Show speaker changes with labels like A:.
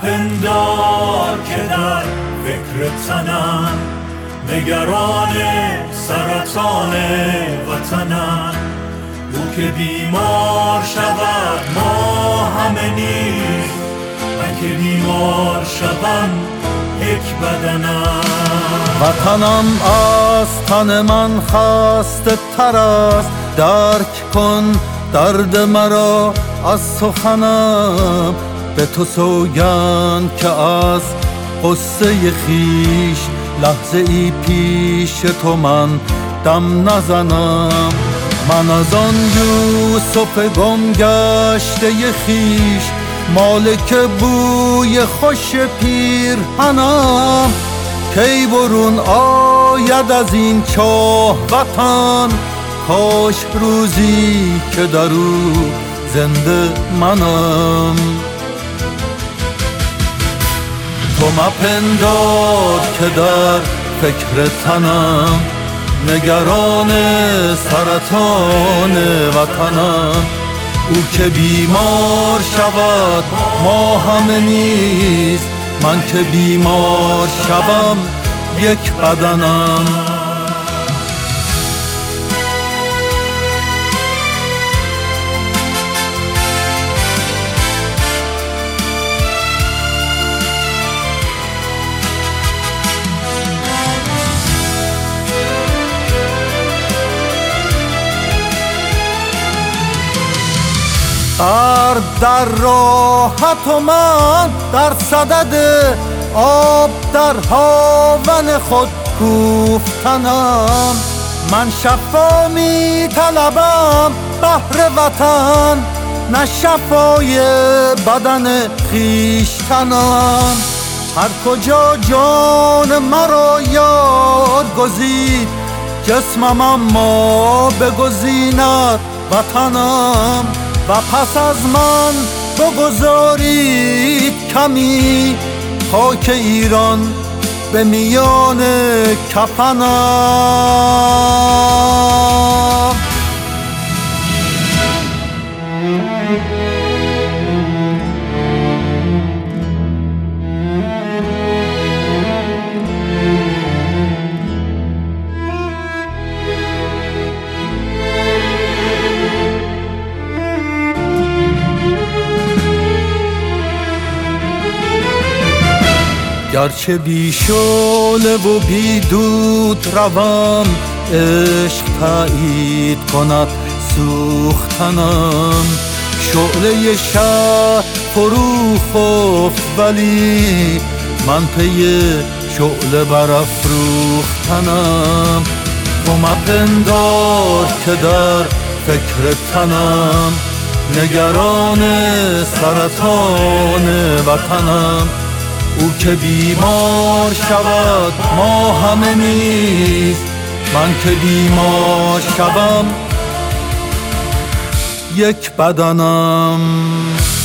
A: مپندار که در فکر تنم، نگران سرطان وطنم. او که بیمار شود ما همه نیز، من که بیمار شدم یک بدنم.
B: وطنم از تن من خسته تر است، درک کن درد مرا از سخنم. به تو سوگند که از قصه خیش لحظه ای پیش تو من دم نزنم. من از آن یوسف گم گشته خیش، مالک بوی خوش پیرهنم. کی برون آید از این چاه وطن، کاش روزی که در او زنده منم. تو مپندار که در فکر تنم، نگران سرطان وطنم. او که بیمار شود ما همه نیز، من که بیمار شوم یک بدنم. غرق در راحت و من در صدد آب در هاون خود کوفتنم. من شفا می طلبم بهر وطن، نه شفای بدن خویشتنم. هر کجا جان مرا یار گزید، جسمم اما بگزیند وطنم. و پس از من بگذارید کمی خاک ایران به میان کفنم. گرچه بی شعله و بی دود روم، عشق تأیید کند سوختنم. شعله شهر فرو خفت ولی من پی شعله برافروختنم. تو مپندار که در فکر تنم، نگران سرطان وطنم. او که بیمار شود ما همه نیز، من که بیمار شوم یک بدنم.